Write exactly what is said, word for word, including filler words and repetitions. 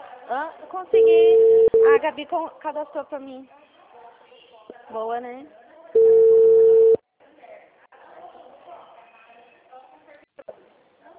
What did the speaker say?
Hã? Consegui. A Gabi con- cadastrou pra mim. Boa, né?